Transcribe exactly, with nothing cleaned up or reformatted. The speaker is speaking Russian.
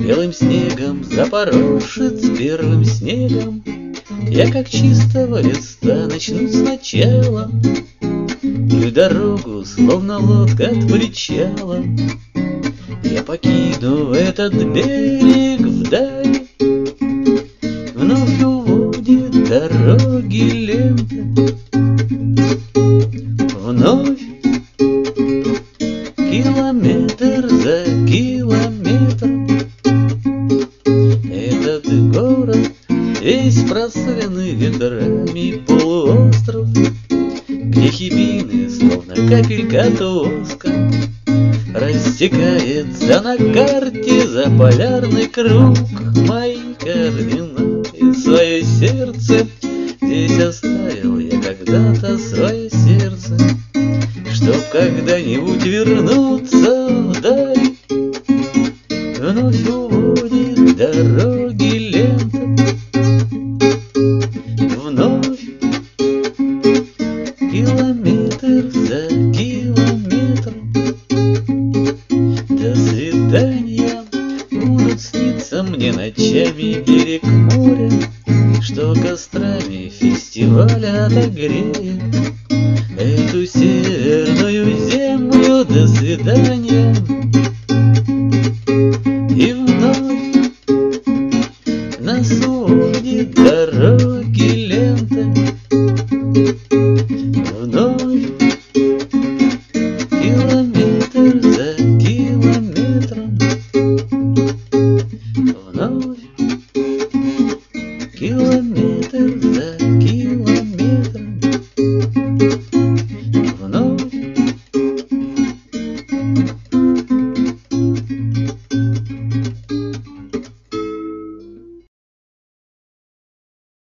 Белым снегом запорошит с первым снегом. Я как чистого листа начну сначала, и в дорогу, словно лодка от причала, я покину этот берег вдаль. Вновь уводит дороги лента, вновь километр за километром. Этот город весь просыпанный ветрами полуостров, где хибины, словно капелька тоска, растекается на карте за полярный круг. Мои координаты, свое сердце здесь оставил я когда-то, свое сердце, чтоб когда-нибудь вернуться вдаль. Вновь уводит дороги лента, вновь километр за километром. До свидания, будут сниться мне ночами берег моря, что кострами фестиваля отогреет эту северную землю. До свидания. И вновь